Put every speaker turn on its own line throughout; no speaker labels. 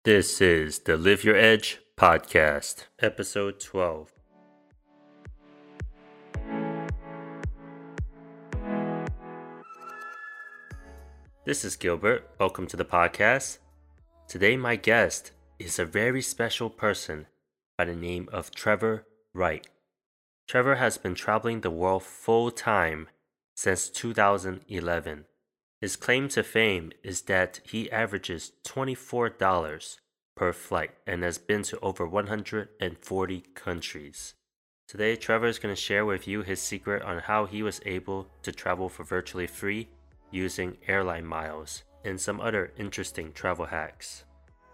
This is the Live Your Edge podcast, episode 12. This is Gilbert. Welcome to the podcast. Today, my guest is a very special person by the name of Trevor Wright. Trevor has been traveling the world full time since 2011. His claim to fame is that he averages $24 per flight and has been to over 140 countries. Today, Trevor is going to share with you his secret on how he was able to travel for virtually free using airline miles and some other interesting travel hacks.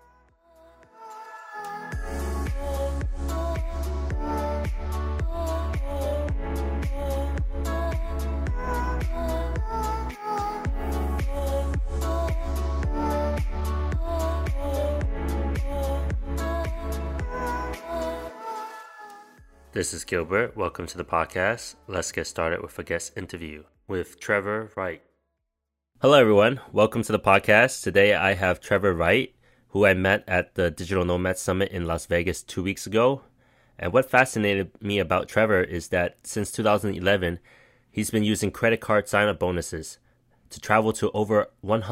This is Gilbert. Welcome to the podcast. Let's get started with a guest interview with Trevor Wright. Hello, everyone. Welcome to the podcast. Today, I have Trevor Wright, who I met at the Digital Nomad Summit in Las Vegas 2 weeks ago. And what fascinated me about Trevor is that since 2011, he's been using credit card sign-up bonuses to travel to over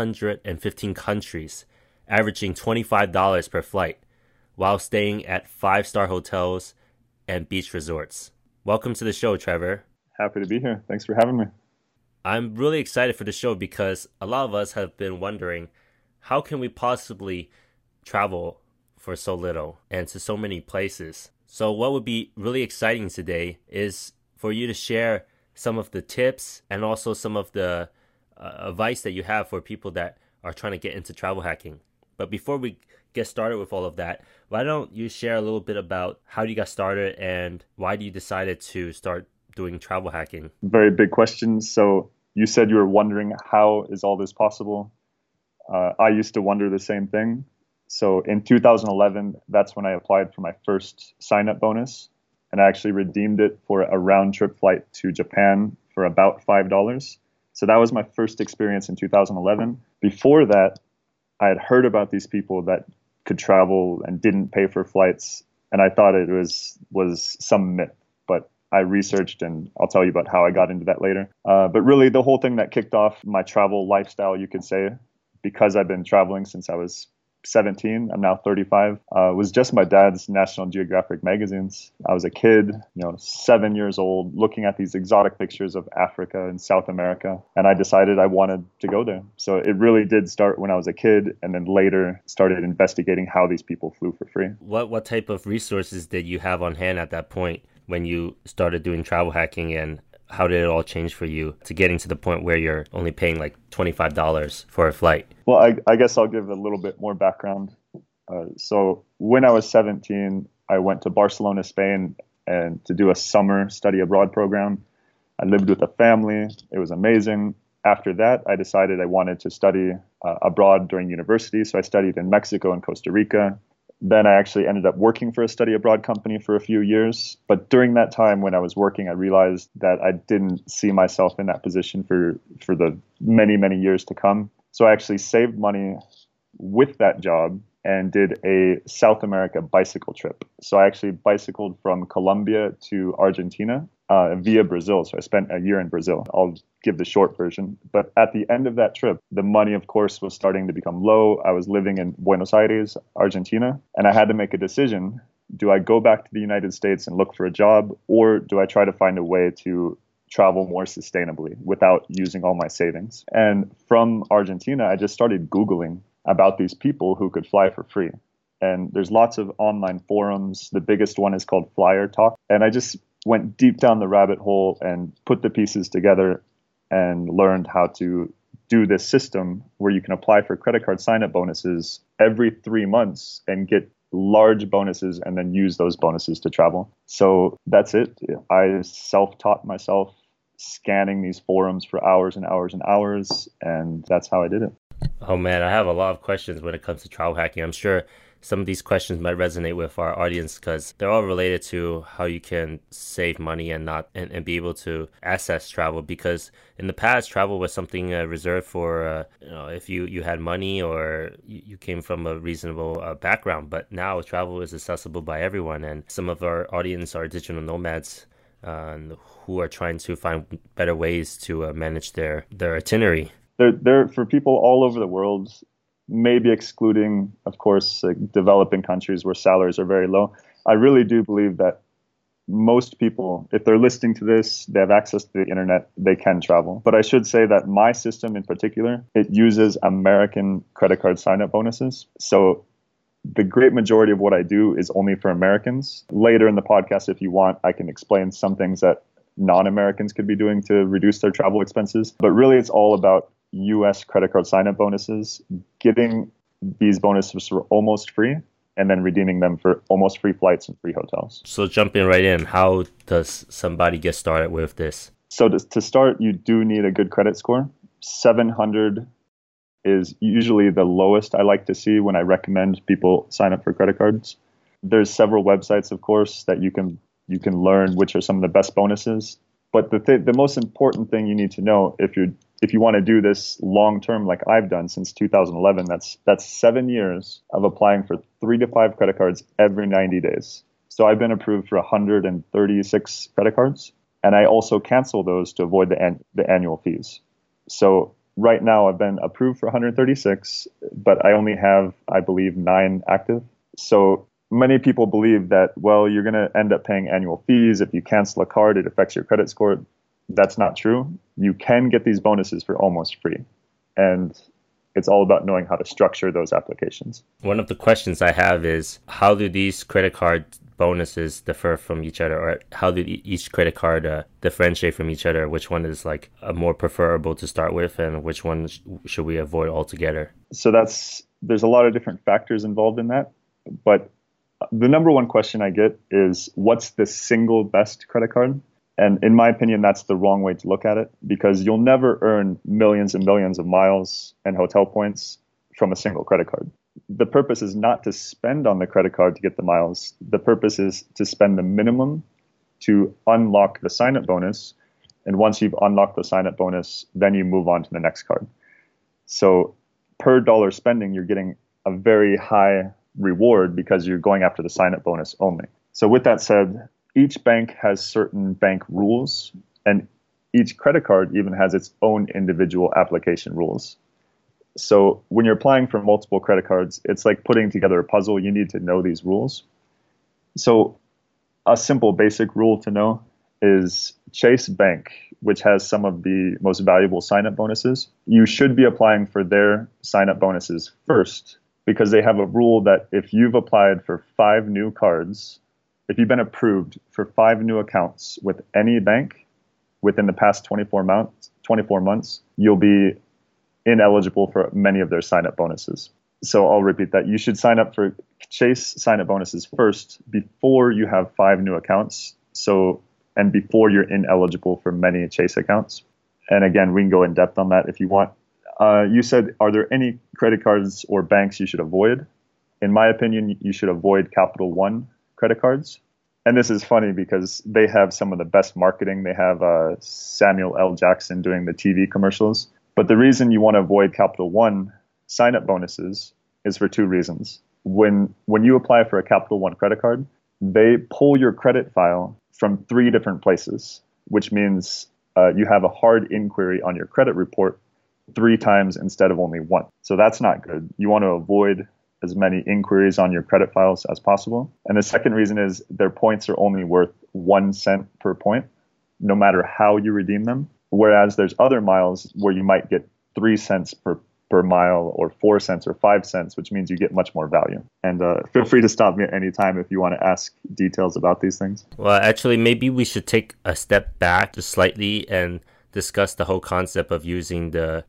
115 countries, averaging $25 per flight, while staying at 5-star hotels and beach resorts. Welcome to the show, Trevor.
Happy to be here. Thanks for having me.
I'm really excited for the show because a lot of us have been wondering, how can we possibly travel for so little and to so many places? So what would be really exciting today is for you to share some of the tips and also some of the advice that you have for people that are trying to get into travel hacking. But before we get started with all of that, why don't you share a little bit about how you got started and why you decided to start doing travel hacking?
Very big question. So you said you were wondering, how is all this possible? I used to wonder the same thing. So in 2011, that's when I applied for my first sign-up bonus, and I actually redeemed it for a round-trip flight to Japan for about $5. So that was my first experience in 2011. Before that, I had heard about these people that could travel and didn't pay for flights, and I thought it was some myth. But I researched, and I'll tell you about how I got into that later. But really, the whole thing that kicked off my travel lifestyle, you could say, because I've been traveling since I was 17, I'm now 35, was just my dad's National Geographic magazines. I was a kid, 7 years old, looking at these exotic pictures of Africa and South America, and I decided I wanted to go there. So it really did start when I was a kid, and then later started investigating how these people flew for free.
What type of resources did you have on hand at that point when you started doing travel hacking, and how did it all change for you to getting to the point where you're only paying like $25 for a flight?
Well, I guess I'll give a little bit more background. So when I was 17, I went to Barcelona, Spain, and to do a summer study abroad program. I lived with a family. It was amazing. After that, I decided I wanted to study abroad during university. So I studied in Mexico and Costa Rica. Then I actually ended up working for a study abroad company for a few years. But during that time when I was working, I realized that I didn't see myself in that position for the many, many years to come. So I actually saved money with that job and did a South America bicycle trip. So I actually bicycled from Colombia to Argentina via Brazil. So I spent a year in Brazil. I'll give the short version. But at the end of that trip, the money, of course, was starting to become low. I was living in Buenos Aires, Argentina, and I had to make a decision. Do I go back to the United States and look for a job, or do I try to find a way to travel more sustainably without using all my savings? And from Argentina, I just started Googling about these people who could fly for free. And there's lots of online forums. The biggest one is called Flyer Talk. And I just went deep down the rabbit hole and put the pieces together and learned how to do this system where you can apply for credit card sign-up bonuses every 3 months and get large bonuses and then use those bonuses to travel. So that's it. I self-taught myself scanning these forums for hours and hours and hours, and that's how I did it.
Oh man, I have a lot of questions when it comes to travel hacking. I'm sure some of these questions might resonate with our audience because they're all related to how you can save money and not and be able to access travel. Because in the past, travel was something reserved for if you had money or you came from a reasonable background. But now travel is accessible by everyone, and some of our audience are digital nomads who are trying to find better ways to manage their itinerary.
They're for people all over the world, maybe excluding, of course, developing countries where salaries are very low. I really do believe that most people, if they're listening to this, they have access to the internet, they can travel. But I should say that my system in particular, it uses American credit card sign-up bonuses. So the great majority of what I do is only for Americans. Later in the podcast, if you want, I can explain some things that non-Americans could be doing to reduce their travel expenses. But really, it's all about US credit card sign-up bonuses, getting these bonuses for almost free, and then redeeming them for almost free flights and free hotels.
So jumping right in, how does somebody get started with this?
So to start, you do need a good credit score. 700 is usually the lowest I like to see when I recommend people sign up for credit cards. There's several websites, of course, that you can learn which are some of the best bonuses. But the most important thing you need to know if you want to do this long term, like I've done since 2011, that's 7 years of applying for 3 to 5 credit cards every 90 days. So I've been approved for 136 credit cards, and I also cancel those to avoid the annual fees. So right now I've been approved for 136, but I only have, I believe, 9 active. So many people believe that, well, you're going to end up paying annual fees. If you cancel a card, it affects your credit score. That's not true. You can get these bonuses for almost free. And it's all about knowing how to structure those applications.
One of the questions I have is, how do these credit card bonuses differ from each other? Or how do each credit card differentiate from each other? Which one is like a more preferable to start with, and which one should we avoid altogether?
So there's a lot of different factors involved in that. But the number one question I get is, what's the single best credit card? And in my opinion, that's the wrong way to look at it, because you'll never earn millions and millions of miles and hotel points from a single credit card. The purpose is not to spend on the credit card to get the miles. The purpose is to spend the minimum to unlock the sign-up bonus. And once you've unlocked the sign-up bonus, then you move on to the next card. So per dollar spending, you're getting a very high reward because you're going after the sign-up bonus only. So with that said, each bank has certain bank rules, and each credit card even has its own individual application rules. So when you're applying for multiple credit cards, it's like putting together a puzzle. You need to know these rules. So a simple basic rule to know is Chase Bank, which has some of the most valuable sign-up bonuses. You should be applying for their sign-up bonuses first, because they have a rule that if you've applied for 5 new cards, if you've been approved for 5 new accounts with any bank within the past 24 months, you'll be ineligible for many of their sign-up bonuses. So I'll repeat that. You should sign up for Chase sign-up bonuses first before you have 5 new accounts. And before you're ineligible for many Chase accounts. And again, we can go in depth on that if you want. You said, are there any credit cards or banks you should avoid? In my opinion, you should avoid Capital One credit cards. And this is funny because they have some of the best marketing. They have Samuel L. Jackson doing the TV commercials. But the reason you want to avoid Capital One sign-up bonuses is for 2 reasons. When you apply for a Capital One credit card, they pull your credit file from 3 different places, which means you have a hard inquiry on your credit report 3 times instead of only 1. So that's not good. You want to avoid as many inquiries on your credit files as possible. And the second reason is their points are only worth 1 cent per point, no matter how you redeem them. Whereas there's other miles where you might get 3 cents per mile, or 4 cents or 5 cents, which means you get much more value. And feel free to stop me at any time if you want to ask details about these things.
Well, actually, maybe we should take a step back just slightly and discuss the whole concept of using the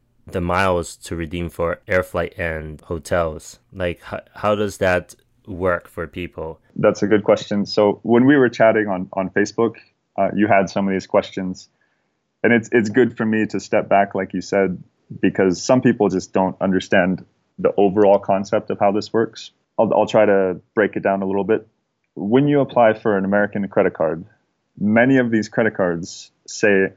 miles to redeem for air flight and hotels. Like, how does that work for people?
That's a good question. So when we were chatting on Facebook, you had some of these questions. And it's good for me to step back, like you said, because some people just don't understand the overall concept of how this works. I'll try to break it down a little bit. When you apply for an American credit card, many of these credit cards say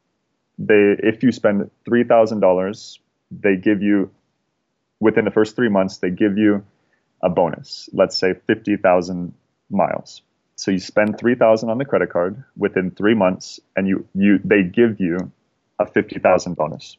if you spend $3,000, they give you, within the first 3 months, they give you a bonus. Let's say 50,000 miles. So you spend 3,000 on the credit card within 3 months, and they give you a 50,000 bonus.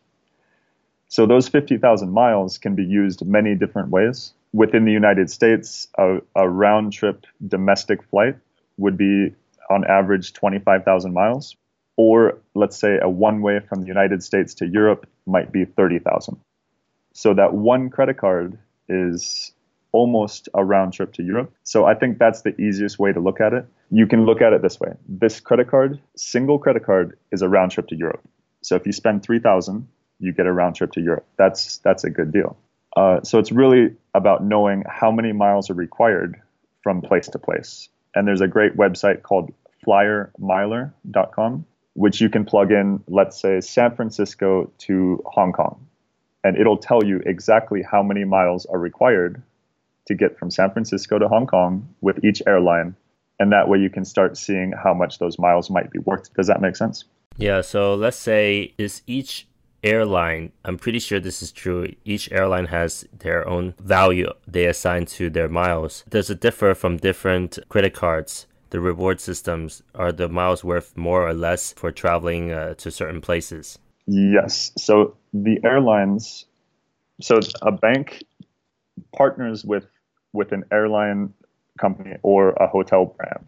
So those 50,000 miles can be used many different ways. Within the United States, a round trip domestic flight would be on average 25,000 miles. Or let's say a one-way from the United States to Europe might be 30,000. So that one credit card is almost a round trip to Europe. So I think that's the easiest way to look at it. You can look at it this way. This credit card, single credit card, is a round trip to Europe. So if you spend 3,000, you get a round trip to Europe. That's a good deal. So it's really about knowing how many miles are required from place to place. And there's a great website called FlyerMiler.com, which you can plug in, let's say, San Francisco to Hong Kong. And it'll tell you exactly how many miles are required to get from San Francisco to Hong Kong with each airline. And that way you can start seeing how much those miles might be worth. Does that make sense?
Yeah, so let's say is each airline, I'm pretty sure this is true, each airline has their own value they assign to their miles. Does it differ from different credit cards? The reward systems, are the miles worth more or less for traveling to certain places?
Yes. So the airlines, so a bank partners with an airline company or a hotel brand.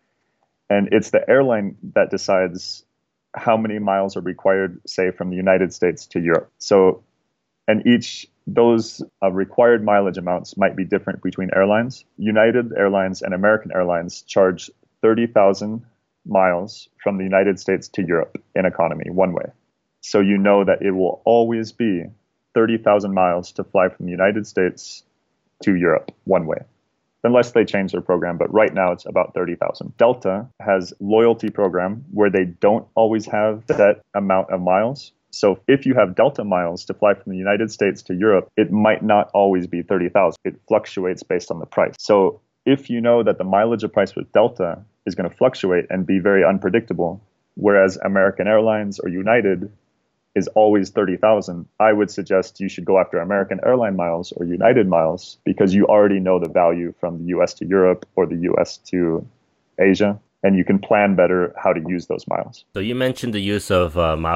And it's the airline that decides how many miles are required, say, from the United States to Europe. So, and those required mileage amounts might be different between airlines. United Airlines and American Airlines charge 30,000 miles from the United States to Europe in economy, one way. So you know that it will always be 30,000 miles to fly from the United States to Europe, one way, unless they change their program. But right now it's about 30,000. Delta has loyalty program where they don't always have that amount of miles. So if you have Delta miles to fly from the United States to Europe, it might not always be 30,000. It fluctuates based on the price. So if you know that the mileage of price with Delta is going to fluctuate and be very unpredictable, whereas American Airlines or United is always 30,000, I would suggest you should go after American Airline miles or United miles because you already know the value from the US to Europe or the US to Asia, and you can plan better how to use those miles.
So you mentioned the use of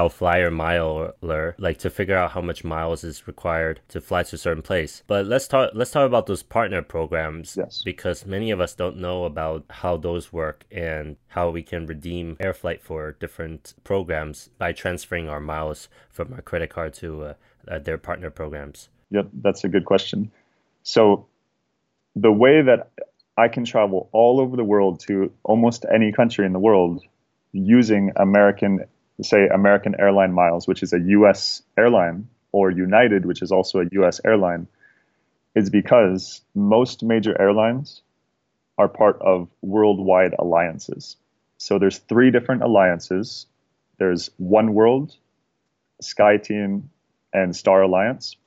Miler, like to figure out how much miles is required to fly to a certain place. But let's talk about those partner programs.
Yes.
Because many of us don't know about how those work and how we can redeem air flight for different programs by transferring our miles from our credit card to their partner programs.
Yep, that's a good question. So the way that I can travel all over the world to almost any country in the world using American Airline miles, which is a US airline, or United, which is also a US airline, is because most major airlines are part of worldwide alliances. So there's 3 different alliances. There's One World, SkyTeam, and Star Alliance.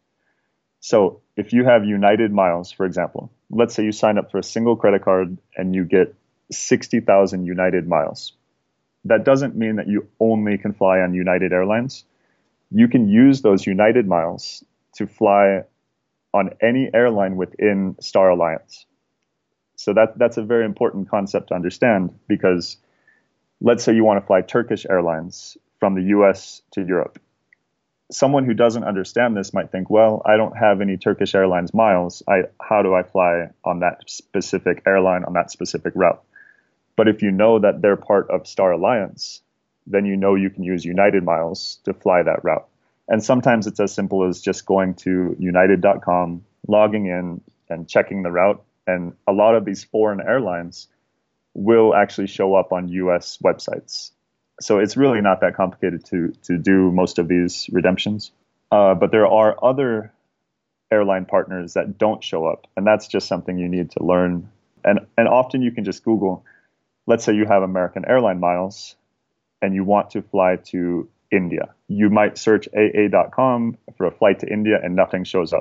So if you have United miles, for example, let's say you sign up for a single credit card and you get 60,000 United miles. That doesn't mean that you only can fly on United Airlines. You can use those United miles to fly on any airline within Star Alliance. So that's a very important concept to understand because let's say you want to fly Turkish Airlines from the US to Europe. Someone who doesn't understand this might think, well, I don't have any Turkish Airlines miles. How do I fly on that specific airline on that specific route? But if you know that they're part of Star Alliance, then you know you can use United miles to fly that route. And sometimes it's as simple as just going to united.com, logging in and checking the route. And a lot of these foreign airlines will actually show up on US websites. So it's really not that complicated to do most of these redemptions. But there are other airline partners that don't show up. And that's just something you need to learn. And often you can just Google, let's say you have American Airline miles and you want to fly to India. You might search aa.com for a flight to India and nothing shows up.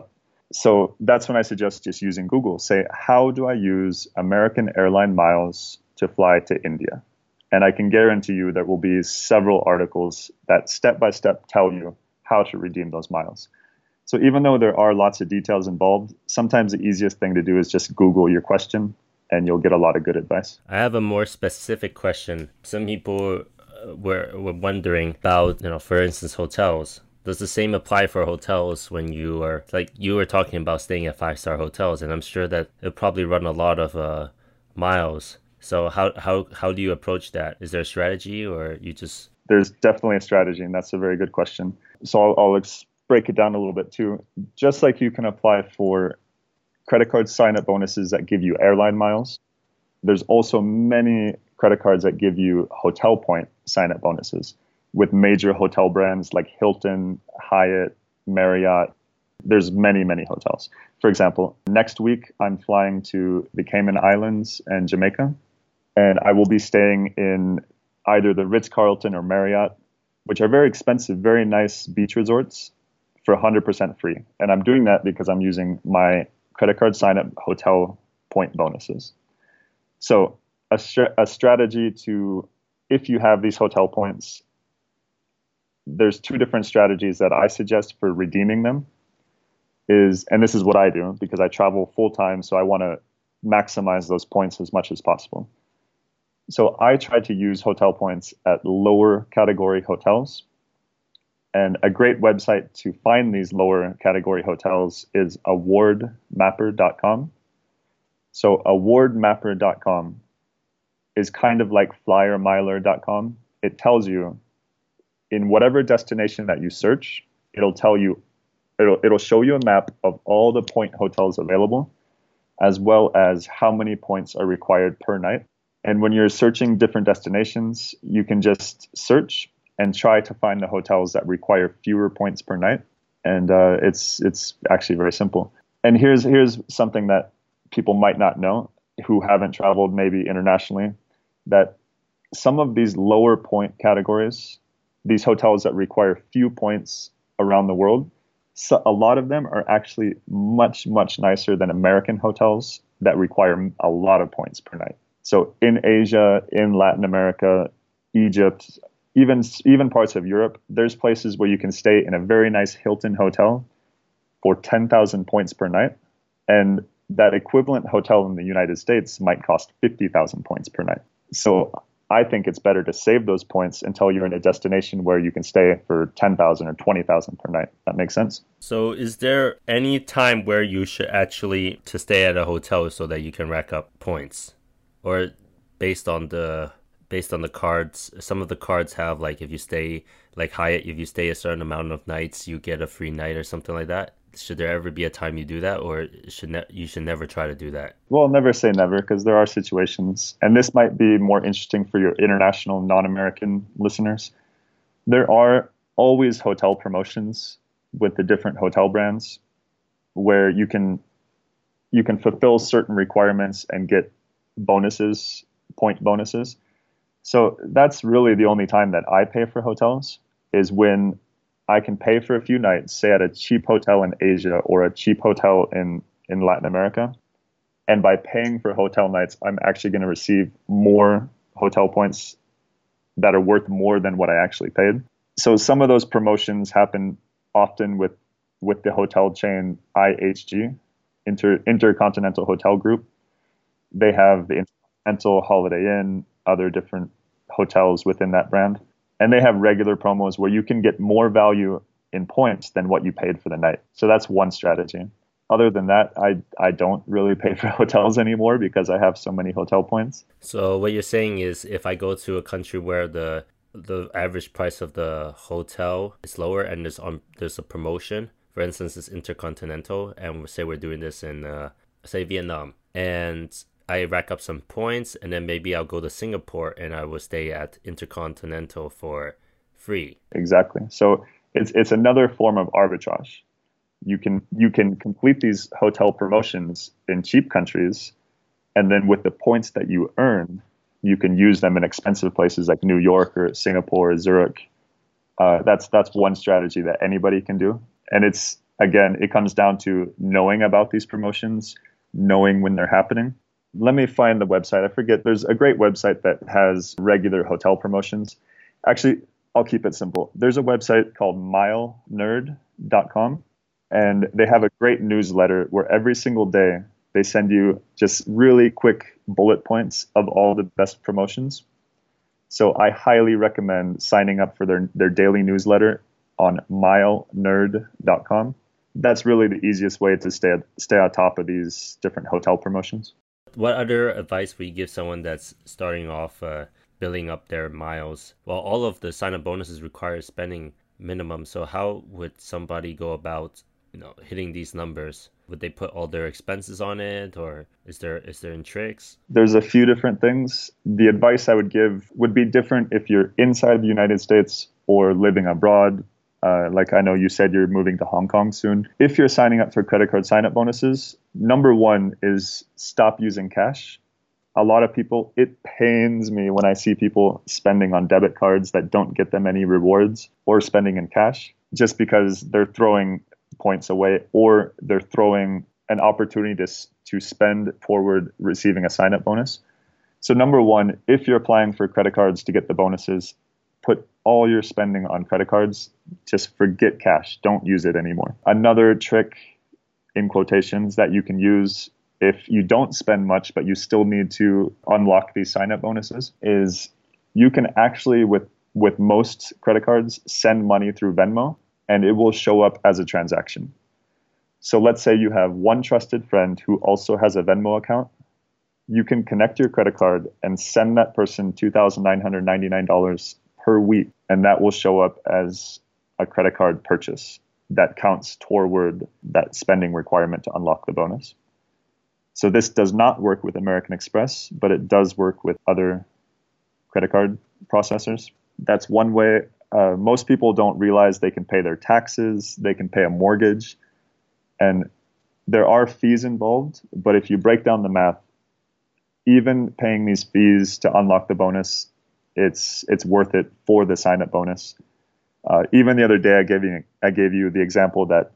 So that's when I suggest just using Google. Say, how do I use American airline miles to fly to India? And I can guarantee you there will be several articles that step by step tell you how to redeem those miles. So even though there are lots of details involved, sometimes the easiest thing to do is just Google your question and you'll get a lot of good advice.
I have a more specific question. Some people were wondering about, for instance, hotels. Does the same apply for hotels when you are, like you were talking about staying at 5-star hotels, and I'm sure that it'll probably run a lot of miles. So how do you approach that? Is there a strategy, or you just...
There's definitely a strategy, and that's a very good question. So I'll break it down a little bit too. Just like you can apply for credit card sign-up bonuses that give you airline miles, there's also many credit cards that give you hotel point sign-up bonuses with major hotel brands like Hilton, Hyatt, Marriott. There's many, many hotels. For example, next week I'm flying to the Cayman Islands and Jamaica, and I will be staying in either the Ritz-Carlton or Marriott, which are very expensive, very nice beach resorts for 100% free. And I'm doing that because I'm using my credit card sign-up hotel point bonuses. So a strategy to, if you have these hotel points, there's two different strategies that I suggest for redeeming them is, and this is what I do because I travel full time, so I want to maximize those points as much as possible. So I try to use hotel points at lower category hotels. And a great website to find these lower category hotels is awardmapper.com. So awardmapper.com is kind of like flyermiler.com. It tells you in whatever destination that you search, it'll show you a map of all the point hotels available, as well as how many points are required per night. And when you're searching different destinations, you can just search and try to find the hotels that require fewer points per night. And it's actually very simple. And here's something that people might not know who haven't traveled maybe internationally, that some of these lower point categories, these hotels that require few points around the world, so a lot of them are actually much, much nicer than American hotels that require a lot of points per night. So in Asia, in Latin America, Egypt, even parts of Europe, there's places where you can stay in a very nice Hilton hotel for 10,000 points per night. And that equivalent hotel in the United States might cost 50,000 points per night. So I think it's better to save those points until you're in a destination where you can stay for 10,000 or 20,000 per night. That makes sense?
So is there any time where you should actually to stay at a hotel so that you can rack up points? Or based on the cards, some of the cards have, like, if you stay, like Hyatt, if you stay a certain amount of nights, you get a free night or something like that. Should there ever be a time you do that, or you should never try to do that?
Well, never say never, because there are situations, and this might be more interesting for your international non-American listeners. There are always hotel promotions with the different hotel brands where you can fulfill certain requirements and get bonuses, point bonuses. So that's really the only time that I pay for hotels, is when I can pay for a few nights, say at a cheap hotel in Asia or a cheap hotel in Latin America. And by paying for hotel nights, I'm actually going to receive more hotel points that are worth more than what I actually paid. So some of those promotions happen often with the hotel chain IHG, Intercontinental Hotel Group. They have the Intercontinental, Holiday Inn, other different hotels within that brand. And they have regular promos where you can get more value in points than what you paid for the night. So that's one strategy. Other than that, I don't really pay for hotels anymore because I have so many hotel points.
So what you're saying is, if I go to a country where the average price of the hotel is lower and there's a promotion, for instance, it's Intercontinental, and say we're doing this in say Vietnam, and I rack up some points, and then maybe I'll go to Singapore and I will stay at Intercontinental for free.
Exactly. So it's another form of arbitrage. You can complete these hotel promotions in cheap countries, and then with the points that you earn, you can use them in expensive places like New York or Singapore or Zurich. That's one strategy that anybody can do, and it's again, it comes down to knowing about these promotions, knowing when they're happening. Let me find the website. I forget. There's a great website that has regular hotel promotions. Actually, I'll keep it simple. There's a website called milenerd.com, and they have a great newsletter where every single day they send you just really quick bullet points of all the best promotions. So I highly recommend signing up for their daily newsletter on milenerd.com. That's really the easiest way to stay on top of these different hotel promotions.
What other advice would you give someone that's starting off building up their miles? Well, all of the sign-up bonuses require spending minimum. So how would somebody go about, hitting these numbers? Would they put all their expenses on it, or is there any tricks?
There's a few different things. The advice I would give would be different if you're inside the United States or living abroad. Like I know you said you're moving to Hong Kong soon. If you're signing up for credit card sign-up bonuses, number one is stop using cash. A lot of people, it pains me when I see people spending on debit cards that don't get them any rewards, or spending in cash just because they're throwing points away, or they're throwing an opportunity to spend toward receiving a sign-up bonus. So number one, if you're applying for credit cards to get the bonuses, put all your spending on credit cards. Just forget cash. Don't use it anymore. Another trick, in quotations, that you can use if you don't spend much, but you still need to unlock these sign-up bonuses, is you can actually, with most credit cards, send money through Venmo, and it will show up as a transaction. So let's say you have one trusted friend who also has a Venmo account. You can connect your credit card and send that person $2,999 per week, and that will show up as a credit card purchase that counts toward that spending requirement to unlock the bonus. So this does not work with American Express, but it does work with other credit card processors. That's one way. Most people don't realize they can pay their taxes, they can pay a mortgage, and there are fees involved. But if you break down the math, even paying these fees to unlock the bonus, it's worth it for the sign-up bonus. Even the other day, I gave you the example that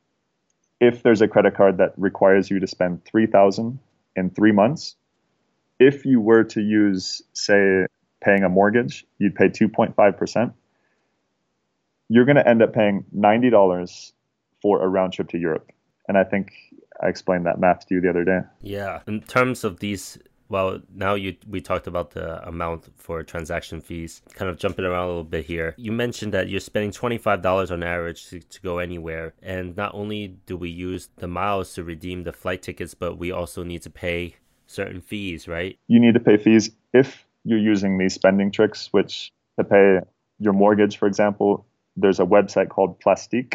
if there's a credit card that requires you to spend $3,000 in 3 months, if you were to use, say, paying a mortgage, you'd pay 2.5%. You're going to end up paying $90 for a round trip to Europe. And I think I explained that math to you the other day.
Yeah. In terms of these, well, now we talked about the amount for transaction fees, kind of jumping around a little bit here. You mentioned that you're spending $25 on average to go anywhere. And not only do we use the miles to redeem the flight tickets, but we also need to pay certain fees, right?
You need to pay fees if you're using these spending tricks, which to pay your mortgage, for example, there's a website called Plastiq,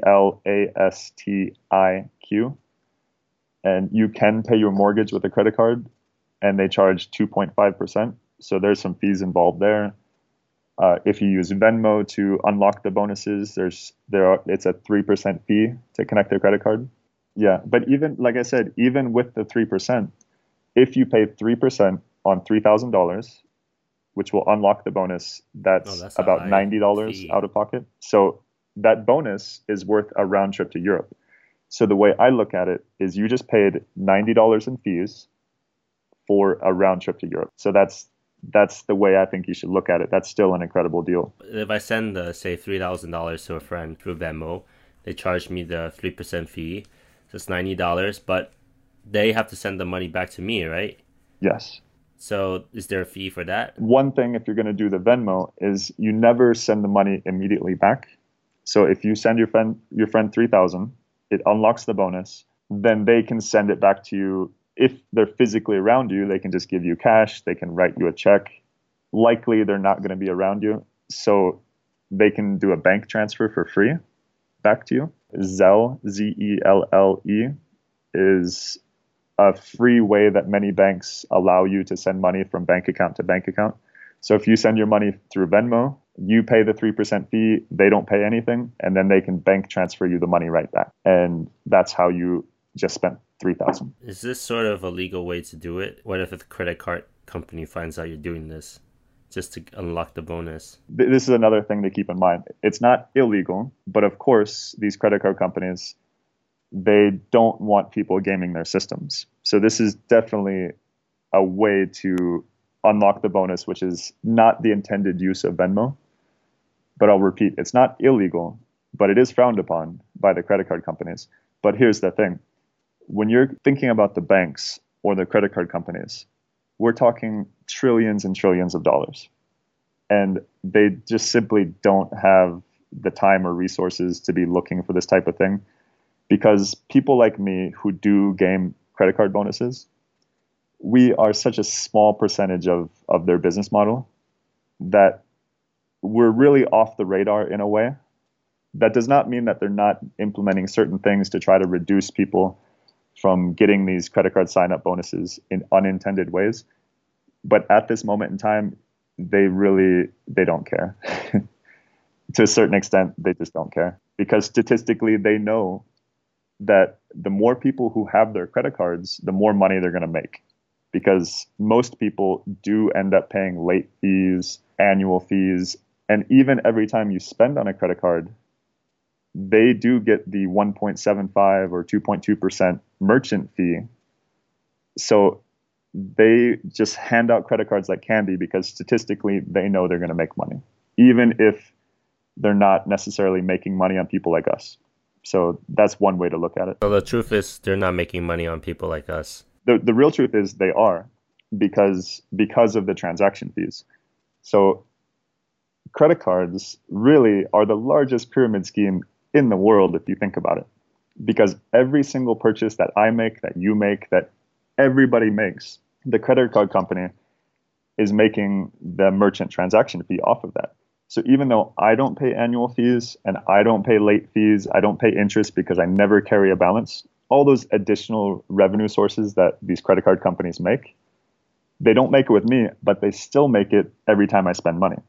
Plastiq, and you can pay your mortgage with a credit card, and they charge 2.5%. So there's some fees involved there. If you use Venmo to unlock the bonuses, it's a 3% fee to connect their credit card. Yeah, but even, like I said, even with the 3%, if you pay 3% on $3,000, which will unlock the bonus, that's about $90 out of pocket. So that bonus is worth a round trip to Europe. So the way I look at it is you just paid $90 in fees for a round trip to Europe. So that's the way I think you should look at it. That's still an incredible deal.
If I send, say, $3,000 to a friend through Venmo, they charge me the 3% fee. So it's $90, but they have to send the money back to me, right?
Yes.
So is there a fee for that?
One thing, if you're going to do the Venmo, is you never send the money immediately back. So if you send your friend $3,000, it unlocks the bonus, then they can send it back to you. If they're physically around you, they can just give you cash. They can write you a check. Likely, they're not going to be around you. So they can do a bank transfer for free back to you. Zelle, Zelle, is a free way that many banks allow you to send money from bank account to bank account. So if you send your money through Venmo, you pay the 3% fee, they don't pay anything, and then they can bank transfer you the money right back. And that's how you just spent $3,000.
Is this sort of a legal way to do it? What if the credit card company finds out you're doing this? just to unlock the bonus.
This is another thing to keep in mind. It's not illegal, but of course, these credit card companies, they don't want people gaming their systems. So this is definitely a way to unlock the bonus, which is not the intended use of Venmo. But I'll repeat, it's not illegal, but it is frowned upon by the credit card companies. But here's the thing. When you're thinking about the banks or the credit card companies, we're talking trillions and trillions of dollars. And they just simply don't have the time or resources to be looking for this type of thing. Because people like me who do game credit card bonuses, we are such a small percentage of their business model that we're really off the radar in a way. That does not mean that they're not implementing certain things to try to reduce people from getting these credit card sign-up bonuses in unintended ways. But at this moment in time, they don't care. To a certain extent, they just don't care. Because statistically, they know that the more people who have their credit cards, the more money they're going to make. Because most people do end up paying late fees, annual fees, and even every time you spend on a credit card, they do get the 1.75 or 2.2% merchant fee. So they just hand out credit cards like candy because statistically they know they're going to make money, even if they're not necessarily making money on people like us. So that's one way to look at it.
So the truth is they're not making money on people like us.
The real truth is they are because of the transaction fees. So credit cards really are the largest pyramid scheme in the world if you think about it. Because every single purchase that I make, that you make, that everybody makes, the credit card company is making the merchant transaction fee off of that. So even though I don't pay annual fees and I don't pay late fees, I don't pay interest because I never carry a balance, all those additional revenue sources that these credit card companies make, they don't make it with me, but they still make it every time I spend money.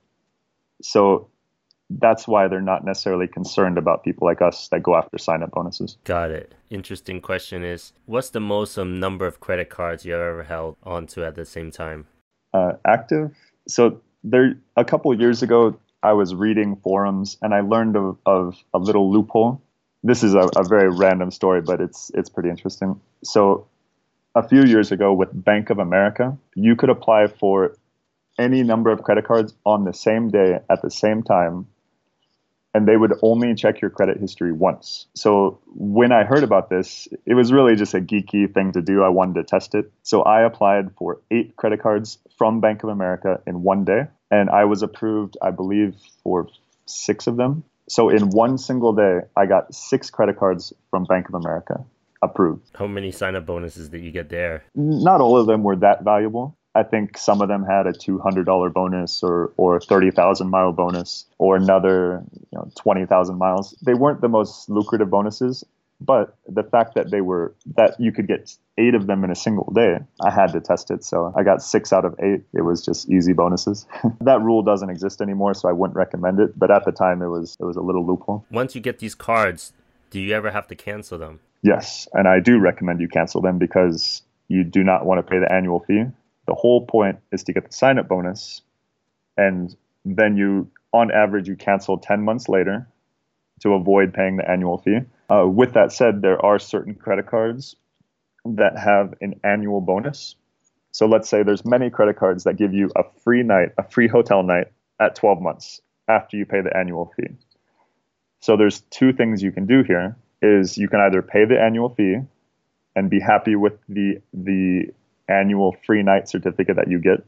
So that's why they're not necessarily concerned about people like us that go after sign-up bonuses.
Got it. Interesting question is, what's the most number of credit cards you ever held onto at the same time?
Active? So there, a couple of years ago, I was reading forums and I learned of a little loophole. This is a very random story, but it's pretty interesting. So a few years ago with Bank of America, you could apply for any number of credit cards on the same day at the same time, and they would only check your credit history once. So when I heard about this, it was really just a geeky thing to do. I wanted to test it. So I applied for 8 credit cards from Bank of America in one day, and I was approved, I believe, for 6 of them. So in one single day, I got 6 credit cards from Bank of America approved.
How many sign-up bonuses did you get there?
Not all of them were that valuable. I think some of them had a $200 bonus or 30,000 mile bonus or another 20,000 miles. They weren't the most lucrative bonuses, but the fact that that you could get 8 of them in a single day, I had to test it. So I got 6 out of 8. It was just easy bonuses. That rule doesn't exist anymore, so I wouldn't recommend it. But at the time, it was a little loophole.
Once you get these cards, do you ever have to cancel them?
Yes, and I do recommend you cancel them because you do not want to pay the annual fee. The whole point is to get the sign-up bonus, and then on average, you cancel 10 months later to avoid paying the annual fee. With that said, there are certain credit cards that have an annual bonus. So let's say there's many credit cards that give you a free hotel night at 12 months after you pay the annual fee. So there's 2 things you can do here. Is you can either pay the annual fee and be happy with the annual free night certificate that you get.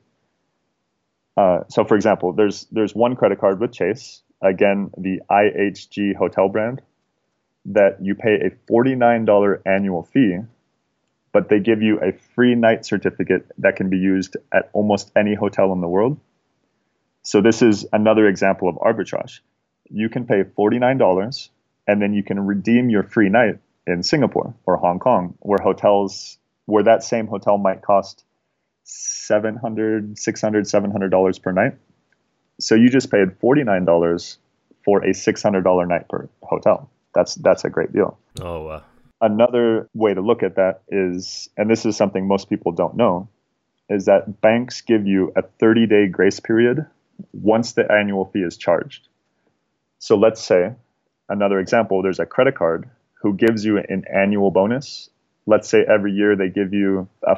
So for example, there's one credit card with Chase, again, the IHG hotel brand, that you pay a $49 annual fee, but they give you a free night certificate that can be used at almost any hotel in the world. So this is another example of arbitrage. You can pay $49 and then you can redeem your free night in Singapore or Hong Kong, where that same hotel might cost $600, $700 per night. So you just paid $49 for a $600 night per hotel. That's a great deal.
Oh,
Another way to look at that is, and this is something most people don't know, is that banks give you a 30-day grace period once the annual fee is charged. So let's say, another example, there's a credit card who gives you an annual bonus. Let's say every year they give you a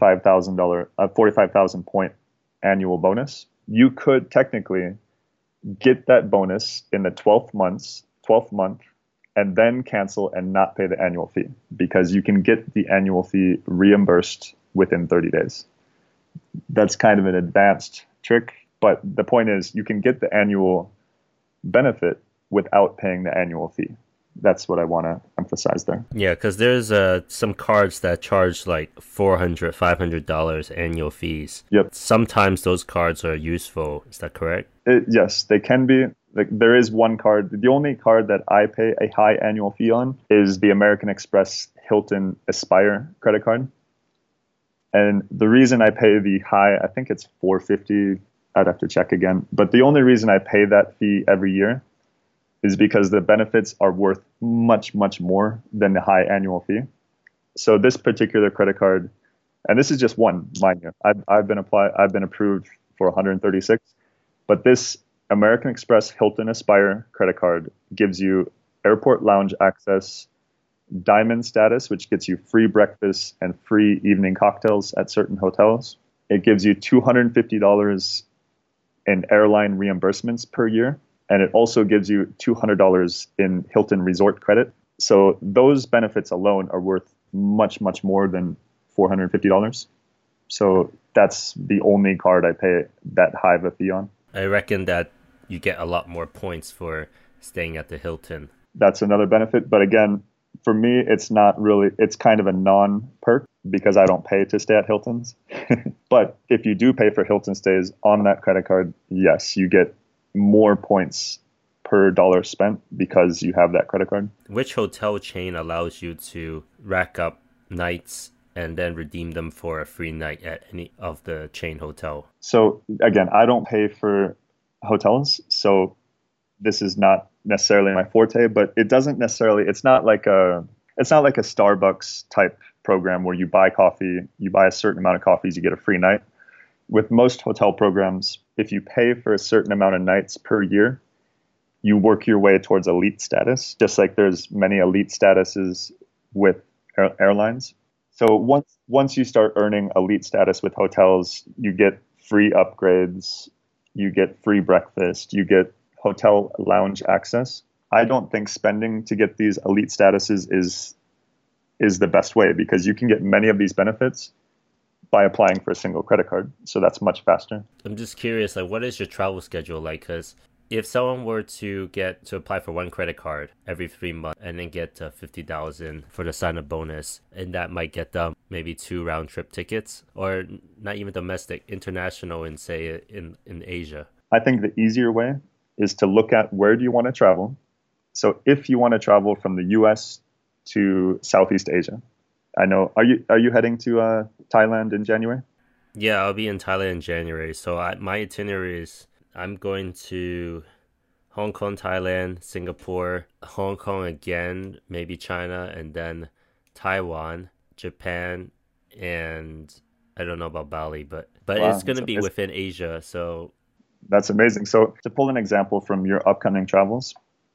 $45,000 point annual bonus. You could technically get that bonus in the 12th month, and then cancel and not pay the annual fee, because you can get the annual fee reimbursed within 30 days. That's kind of an advanced trick, but the point is you can get the annual benefit without paying the annual fee. That's what I want to emphasize there.
Yeah, because there's some cards that charge like $400, $500 annual fees.
Yep.
Sometimes those cards are useful. Is that correct?
Yes, they can be. Like, there is one card. The only card that I pay a high annual fee on is the American Express Hilton Aspire credit card. And the reason I pay the high, I think it's $450. I'd have to check again. But the only reason I pay that fee every year is because the benefits are worth much, much more than the high annual fee. So this particular credit card, and this is just one, mind you, I've been approved for 136, but this American Express Hilton Aspire credit card gives you airport lounge access, diamond status, which gets you free breakfast and free evening cocktails at certain hotels. It gives you $250 in airline reimbursements per year. And it also gives you $200 in Hilton Resort credit. So those benefits alone are worth much, much more than $450. So that's the only card I pay that high of a fee on.
I reckon that you get a lot more points for staying at the Hilton.
That's another benefit. But again, for me, it's not really, it's kind of a non-perk because I don't pay to stay at Hilton's. But if you do pay for Hilton stays on that credit card, yes, you get more points per dollar spent because you have that credit card.
Which hotel chain allows you to rack up nights and then redeem them for a free night at any of the chain hotel?
So again, I don't pay for hotels, so this is not necessarily my forte, but it doesn't necessarily, it's not like a Starbucks type program where you buy coffee, you buy a certain amount of coffees, you get a free night. With most hotel programs, if you pay for a certain amount of nights per year, you work your way towards elite status, just like there's many elite statuses with airlines. So once you start earning elite status with hotels, you get free upgrades, you get free breakfast, you get hotel lounge access. I don't think spending to get these elite statuses is the best way, because you can get many of these benefits by applying for a single credit card. So that's much faster.
I'm just curious, like, what is your travel schedule like? Because if someone were to apply for one credit card every 3 months and then get $50,000 for the sign-up bonus, and that might get them maybe 2 round-trip tickets, or not even domestic, international, in say in Asia.
I think the easier way is to look at where do you want to travel. So if you want to travel from the US to Southeast Asia, I know, are you heading to Thailand in January?
Yeah, I'll be in Thailand in January. So my itinerary is I'm going to Hong Kong, Thailand, Singapore, Hong Kong again, maybe China, and then Taiwan, Japan, and I don't know about Bali, but wow, it's going to be within Asia. So
that's amazing. So to pull an example from your upcoming travels,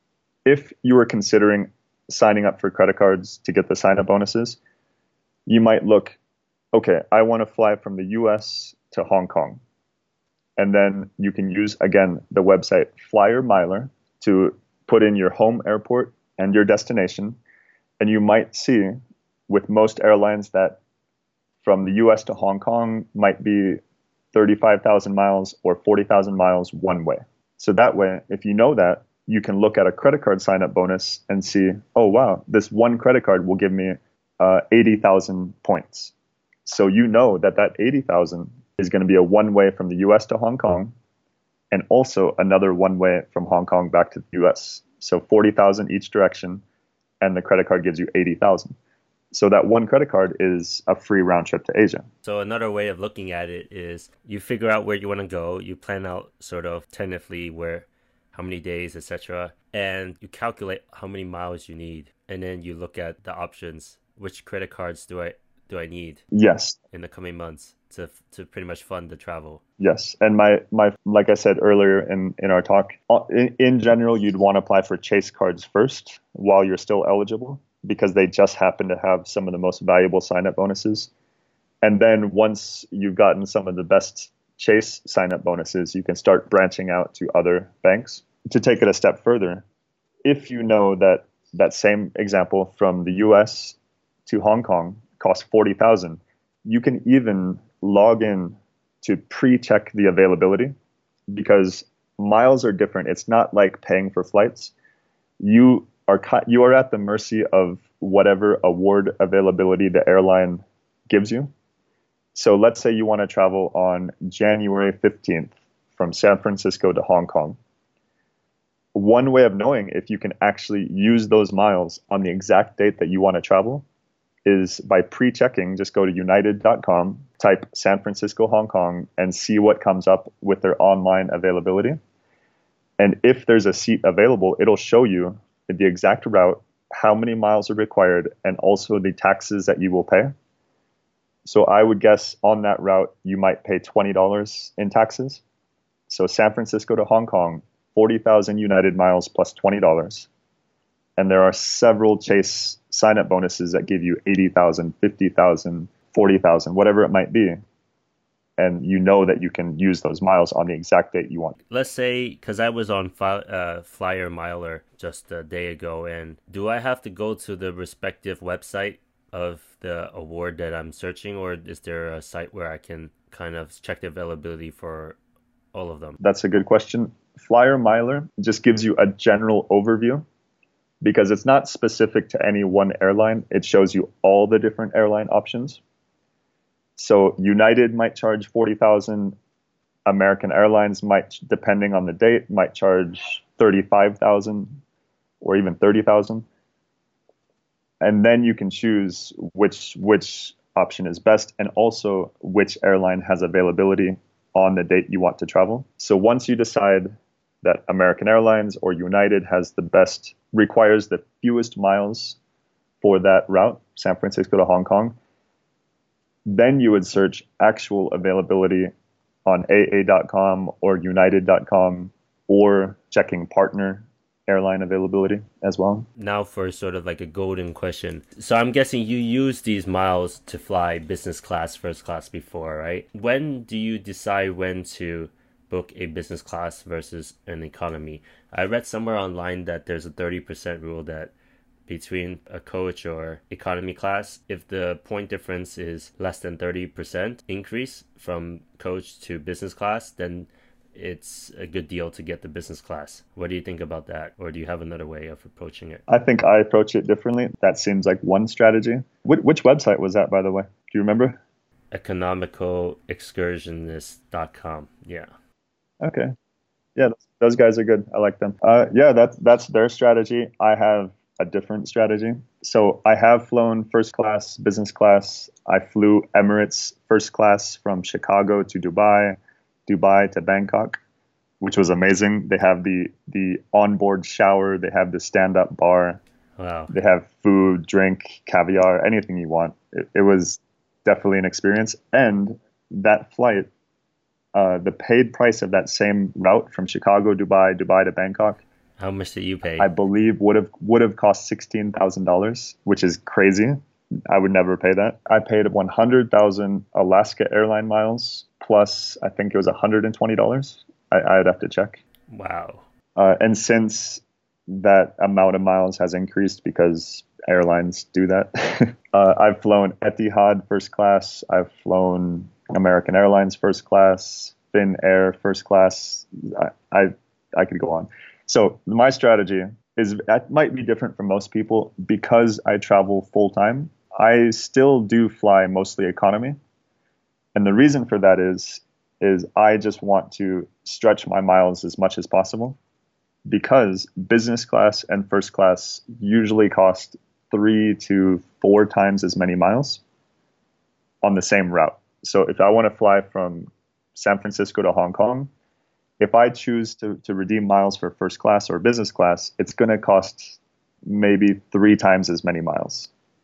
if you were considering signing up for credit cards to get the sign-up bonuses, you might look, okay, I want to fly from the US to Hong Kong. And then you can use, again, the website Flyer Miler to put in your home airport and your destination. And you might see with most airlines that from the US to Hong Kong might be 35,000 miles or 40,000 miles one way. So that way, if you know that, you can look at a credit card sign-up bonus and see, oh, wow, this one credit card will give me 80,000 points. So you know that 80,000 is going to be a one-way from the US to Hong Kong, and also another one-way from Hong Kong back to the US. So 40,000 each direction, and the credit card gives you 80,000. So that one credit card is a free round trip to Asia.
So another way of looking at it is you figure out where you want to go, you plan out sort of tentatively how many days, etc., and you calculate how many miles you need, and then you look at the options. Which credit cards do I do I need
Yes.
in the coming months to pretty much fund the travel?
Yes. And my like I said earlier in our talk, in general, you'd want to apply for Chase cards first while you're still eligible, because they just happen to have some of the most valuable sign-up bonuses. And then once you've gotten some of the best Chase sign-up bonuses, you can start branching out to other banks. To take it a step further, if you know that that same example from the US to Hong Kong costs 40,000, you can even log in to pre-check the availability, because miles are different. It's not like paying for flights. You are at the mercy of whatever award availability the airline gives you. So let's say you want to travel on January 15th from San Francisco to Hong Kong. One way of knowing if you can actually use those miles on the exact date that you want to travel is by pre-checking. Just go to united.com, type San Francisco, Hong Kong, and see what comes up with their online availability. And if there's a seat available, it'll show you the exact route, how many miles are required, and also the taxes that you will pay. So I would guess on that route, you might pay $20 in taxes. So San Francisco to Hong Kong, 40,000 United miles plus $20. And there are several Chase sign-up bonuses that give you 80,000, 50,000, 40,000, whatever it might be. And you know that you can use those miles on the exact date you want.
Let's say, because I was on Flyer Miler just a day ago, and do I have to go to the respective website of the award that I'm searching, or is there a site where I can kind of check the availability for all of them?
That's a good question. Flyer Miler just gives you a general overview, because it's not specific to any one airline. It shows you all the different airline options. So United might charge 40,000. American Airlines might, depending on the date, might charge 35,000 or even 30,000. And then you can choose which option is best, and also which airline has availability on the date you want to travel. So once you decide that American Airlines or United requires the fewest miles for that route, San Francisco to Hong Kong, then you would search actual availability on AA.com or United.com, or checking partner airline availability as well.
Now for sort of like a golden question. So I'm guessing you use these miles to fly business class, first class before, right? When do you decide when to book a business class versus an economy? I read somewhere online that there's a 30% rule that between a coach or economy class, if the point difference is less than 30% increase from coach to business class, then it's a good deal to get the business class. What do you think about that? Or do you have another way of approaching it?
I think I approach it differently. That seems like one strategy. Which website was that, by the way? Do you remember?
Economicalexcursionist.com. Yeah.
Okay. Yeah, those guys are good. I like them. Yeah, that's their strategy. I have a different strategy. So I have flown first class, business class. I flew Emirates first class from Chicago to Dubai to Bangkok, which was amazing. They have the onboard shower. They have the stand-up bar.
Wow.
They have food, drink, caviar, anything you want. It was definitely an experience. And that flight, the paid price of that same route from Chicago, Dubai to Bangkok,
how much did you pay?
I believe would have cost $16,000, which is crazy. I would never pay that. I paid 100,000 Alaska airline miles plus I think it was $120. I'd have to check.
Wow.
And since that amount of miles has increased because airlines do that, I've flown Etihad first class. I've flown American Airlines first class, Finnair first class. I could go on. So my strategy it might be different from most people because I travel full time. I still do fly mostly economy. And the reason for that is I just want to stretch my miles as much as possible, because business class and first class usually cost 3 to 4 times as many miles on the same route. So if I want to fly from San Francisco to Hong Kong, if I choose to redeem miles for first class or business class, it's going to cost maybe 3 times as many miles.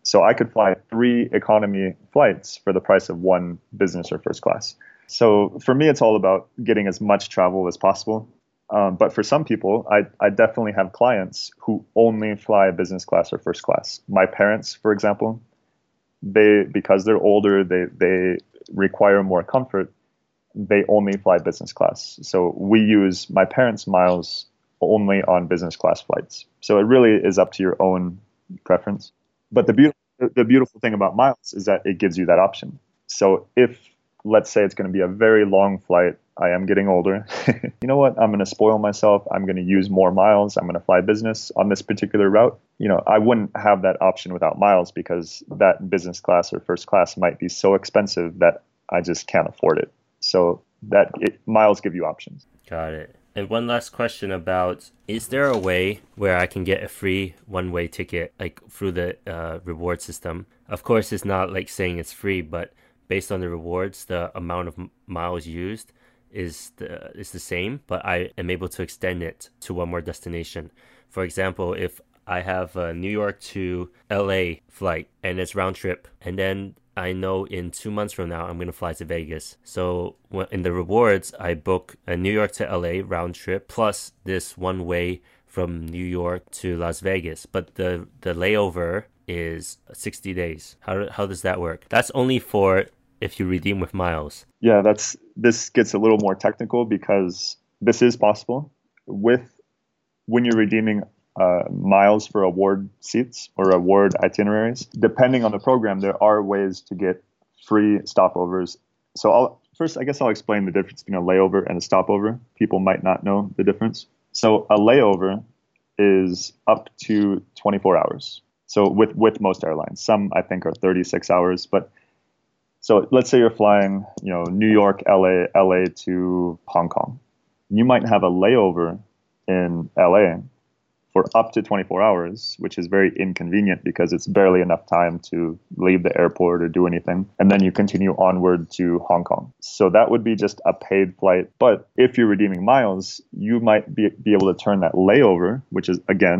So I could fly 3 economy flights for the price of 1 business or first class. So for me, it's all about getting as much travel as possible. But for some people, I definitely have clients who only fly business class or first class. My parents, for example, because they're older, they require more comfort. They only fly business class. So we use my parents' miles only on business class flights. So it really is up to your own preference. But the beautiful thing about miles is that it gives you that option. So if, let's say, it's going to be a very long flight, I am getting older. You know what? I'm going to spoil myself. I'm going to use more miles. I'm going to fly business on this particular route. I wouldn't have that option without miles, because that business class or first class might be so expensive that I just can't afford it. So miles give you options.
Got it. And one last question about, is there a way where I can get a free one-way ticket, like through the reward system? Of course, it's not like saying it's free, but based on the rewards, the amount of miles used is the same, but I am able to extend it to one more destination. For example, if I have a New York to LA flight and it's round trip, and then I know in 2 months from now I'm going to fly to Vegas. So in the rewards, I book a New York to LA round trip plus this one way from New York to Las Vegas. But the layover is 60 days. How does that work? That's only for if you redeem with miles.
Yeah, this gets a little more technical, because this is possible when you're redeeming miles for award seats or award itineraries. Depending on the program, there are ways to get free stopovers. So I guess I'll explain the difference between a layover and a stopover. People might not know the difference. So a layover is up to 24 hours. So with most airlines, some I think are 36 hours, but so let's say you're flying, New York, LA to Hong Kong. You might have a layover in LA for up to 24 hours, which is very inconvenient because it's barely enough time to leave the airport or do anything. And then you continue onward to Hong Kong. So that would be just a paid flight. But if you're redeeming miles, you might be able to turn that layover, which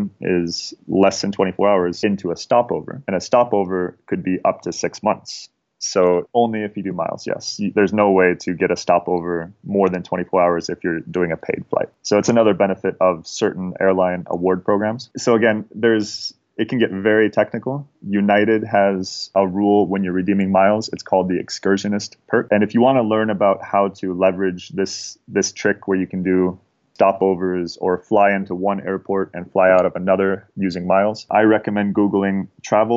is less than 24 hours, into a stopover. And a stopover could be up to 6 months. So only if you do miles, yes. There's no way to get a stopover more than 24 hours if you're doing a paid flight. So it's another benefit of certain airline award programs. So again, it can get very technical. United has a rule when you're redeeming miles. It's called the excursionist perk. And if you want to learn about how to leverage this trick where you can do stopovers or fly into one airport and fly out of another using miles, I recommend Googling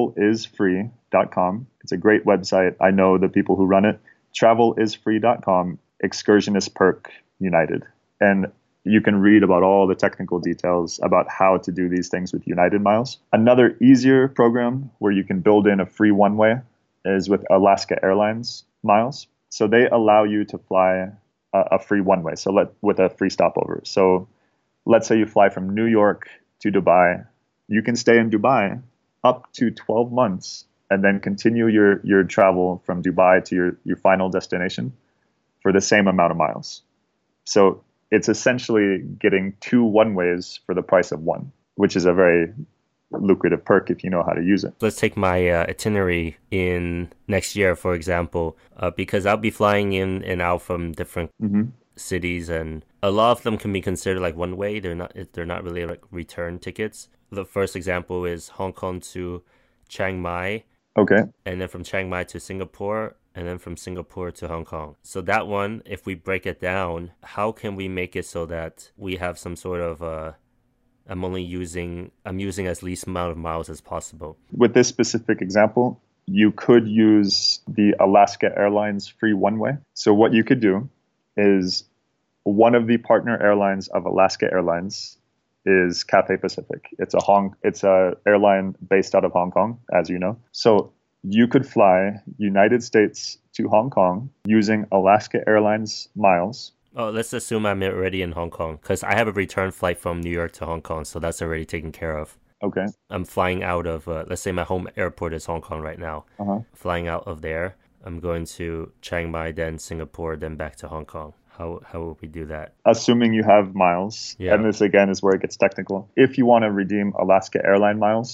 travelisfree.com. It's a great website. I know the people who run it. Travelisfree.com, excursionist perk United. And you can read about all the technical details about how to do these things with United miles. Another easier program where you can build in a free one-way is with Alaska Airlines miles. So they allow you to fly a free one-way, with a free stopover. So let's say you fly from New York to Dubai. You can stay in Dubai up to 12 months and then continue your travel from Dubai to your final destination for the same amount of miles. So it's essentially getting 2 one-ways for the price of 1, which is a very lucrative perk if you know how to use it.
Let's take my itinerary in next year, for example, because I'll be flying in and out from different cities, and a lot of them can be considered like one way. They're not really like return tickets. The first example is Hong Kong to Chiang Mai.
Okay.
And then from Chiang Mai to Singapore, and then from Singapore to Hong Kong. So that one, if we break it down, how can we make it so that we have some sort of I'm using as least amount of miles as possible?
With this specific example, you could use the Alaska Airlines free one-way. So what you could do is, one of the partner airlines of Alaska Airlines is Cathay Pacific. It's a airline based out of Hong Kong, as you know. So you could fly United States to Hong Kong using Alaska Airlines miles.
Oh, let's assume I'm already in Hong Kong, because I have a return flight from New York to Hong Kong, so that's already taken care of.
Okay.
I'm flying out of, let's say my home airport is Hong Kong right now. Flying out of there, I'm going to Chiang Mai, then Singapore, then back to Hong Kong. How would we do that?
Assuming you have miles, and this again is where it gets technical. If you want to redeem Alaska Airline miles,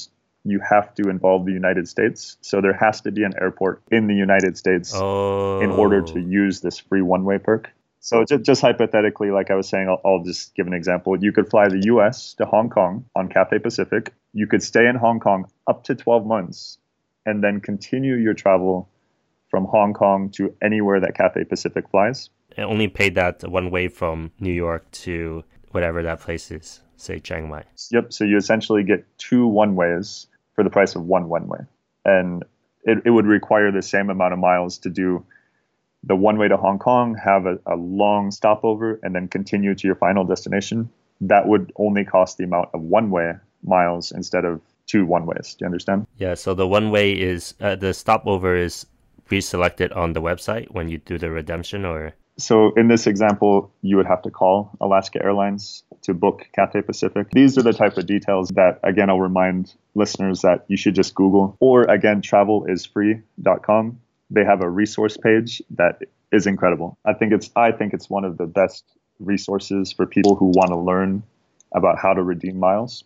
you have to involve the United States. So there has to be an airport in the United States in order to use this free one-way perk. So just hypothetically, like I was saying, I'll just give an example. You could fly the US to Hong Kong on Cathay Pacific. You could stay in Hong Kong up to 12 months and then continue your travel from Hong Kong to anywhere that Cathay Pacific flies.
I only paid that one way from New York to whatever that place is, say Chiang Mai.
Yep. So you essentially get 2 one-ways for the price of 1 one-way. And it would require the same amount of miles to do the one way to Hong Kong, have a long stopover, and then continue to your final destination. That would only cost the amount of one-way miles instead of 2 one-ways. Do you understand?
Yeah, so the one way is, the stopover is pre-selected on the website when you do the redemption, or?
So in this example, you would have to call Alaska Airlines to book Cathay Pacific. These are the type of details that, again, I'll remind listeners that you should just Google. Or again, travelisfree.com. They have a resource page that is incredible. I think it's one of the best resources for people who want to learn about how to redeem miles.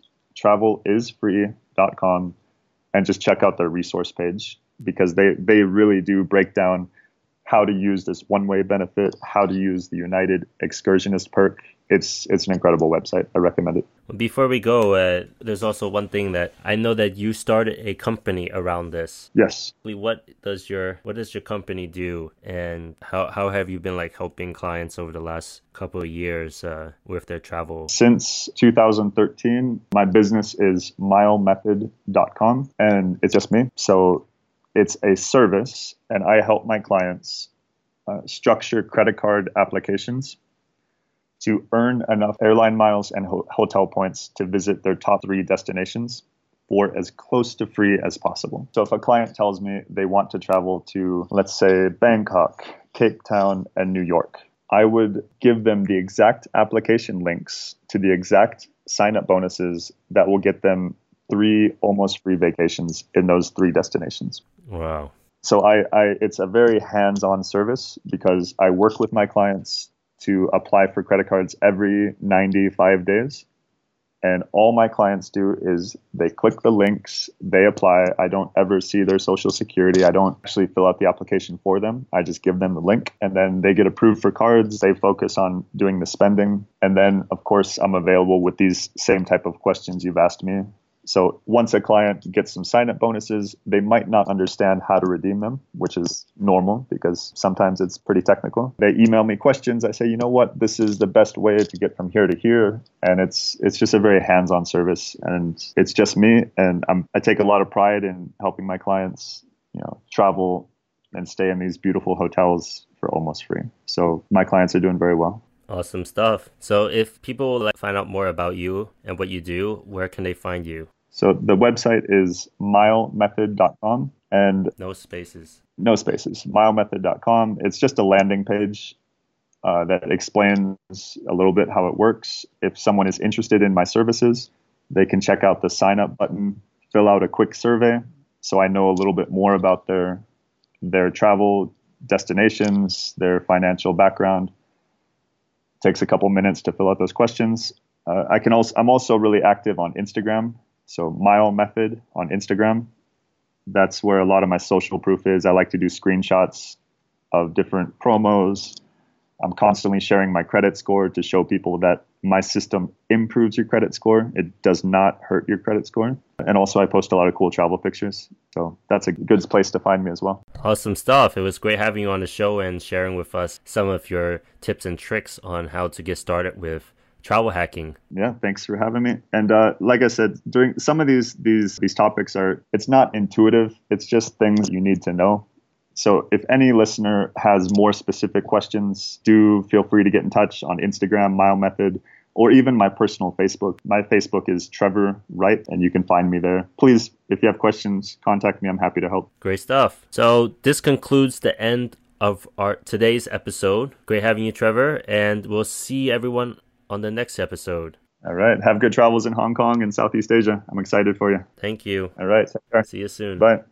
Travelisfree.com, and just check out their resource page, because they really do break down how to use this one-way benefit, how to use the United Excursionist perk. It's an incredible website. I recommend it.
Before we go, there's also one thing that I know that you started a company around this.
Yes.
What does your company do, and how have you been helping clients over the last couple of years with their travel?
Since 2013, my business is milemethod.com, and it's just me. So it's a service, and I help my clients structure credit card applications to earn enough airline miles and hotel points to visit their top 3 destinations for as close to free as possible. So if a client tells me they want to travel to, let's say, Bangkok, Cape Town, and New York, I would give them the exact application links to the exact sign-up bonuses that will get them 3 almost free vacations in those 3 destinations.
Wow.
So it's a very hands-on service, because I work with my clients to apply for credit cards every 95 days. And all my clients do is they click the links, they apply. I don't ever see their social security. I don't actually fill out the application for them. I just give them the link, and then they get approved for cards. They focus on doing the spending. And then, of course, I'm available with these same type of questions you've asked me. So once a client gets some sign-up bonuses, they might not understand how to redeem them, which is normal because sometimes it's pretty technical. They email me questions. I say, you know what, this is the best way to get from here to here. And it's just a very hands-on service, and it's just me. And I take a lot of pride in helping my clients, travel and stay in these beautiful hotels for almost free. So my clients are doing very well.
Awesome stuff. So if people would find out more about you and what you do, where can they find you?
So the website is milemethod.com, and
no spaces.
No spaces. Milemethod.com. It's just a landing page that explains a little bit how it works. If someone is interested in my services, they can check out the sign up button, fill out a quick survey, so I know a little bit more about their travel destinations, their financial background. Takes a couple minutes to fill out those questions. I'm also really active on Instagram. So Mile Method on Instagram. That's where a lot of my social proof is. I like to do screenshots of different promos. I'm constantly sharing my credit score to show people that my system improves your credit score. It does not hurt your credit score. And also I post a lot of cool travel pictures. So that's a good place to find me as well.
Awesome stuff. It was great having you on the show and sharing with us some of your tips and tricks on how to get started with travel hacking.
Yeah, thanks for having me. And like I said, during some of these topics it's not intuitive. It's just things you need to know. So if any listener has more specific questions, do feel free to get in touch on Instagram, Mile Method, or even my personal Facebook. My Facebook is Trevor Wright, and you can find me there. Please, if you have questions, contact me. I'm happy to help.
Great stuff. So this concludes the end of our today's episode. Great having you, Trevor, and we'll see everyone on the next episode.
All right. Have good travels in Hong Kong and Southeast Asia. I'm excited for you.
Thank you.
All right. Take care.
See you soon.
Bye.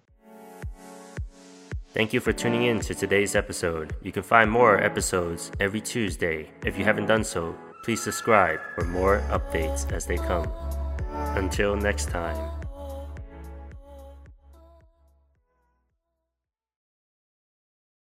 Thank you for tuning in to today's episode. You can find more episodes every Tuesday. If you haven't done so, please subscribe for more updates as they come. Until next time.